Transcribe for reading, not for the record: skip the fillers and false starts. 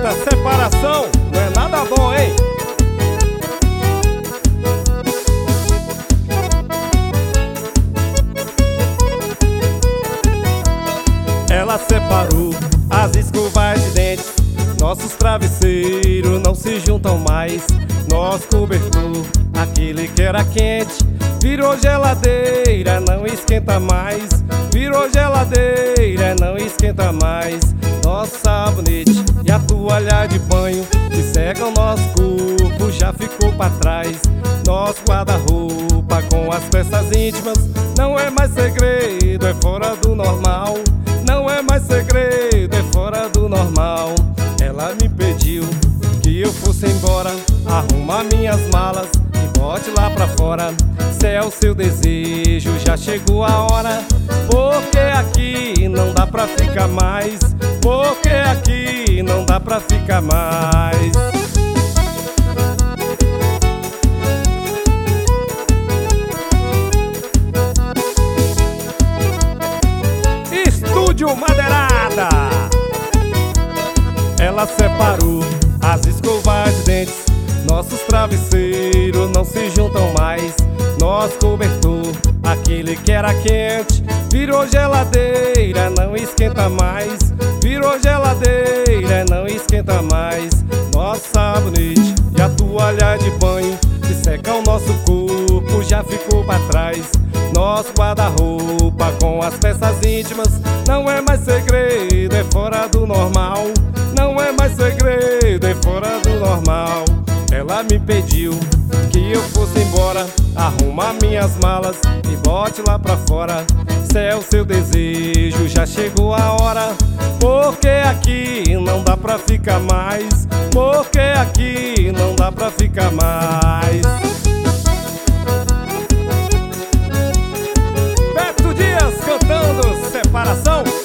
Essa separação não é nada bom, hein? Ela separou as escovas de dentes, nossos travesseiros não se juntam mais. Nosso cobertor, aquele que era quente, virou geladeira, não esquenta mais. Virou geladeira, não esquenta mais. Nosso sabonete e a toalha de banho que seca o nosso corpo já ficou pra trás. Nosso guarda-roupa com as peças íntimas não é mais segredo, é fora do normal. Não é mais segredo, é fora do normal. Ela me pediu que eu fosse embora, arruma minhas malas e bote lá pra fora. Se é o seu desejo, já chegou a hora, porque aqui não dá pra ficar mais. Porque aqui não dá pra ficar mais. Estúdio Madeirada. Ela separou as escovas de dentes, nossos travesseiros não se juntam mais. Nosso cobertor, aquele que era quente, virou geladeira, não esquenta mais. Virou geladeira, não esquenta mais. Nosso sabonete e a toalha de banho que seca o nosso corpo já ficou pra trás. Nosso guarda-roupa com as peças íntimas não é mais segredo, é fora do normal. Não é mais segredo, é fora do normal. Ela me pediu que eu fosse embora, arruma minhas malas e bote lá pra fora. Se é o seu desejo, já chegou a hora, porque aqui não dá pra ficar mais. Porque aqui não dá pra ficar mais. Beto Dias cantando Separação.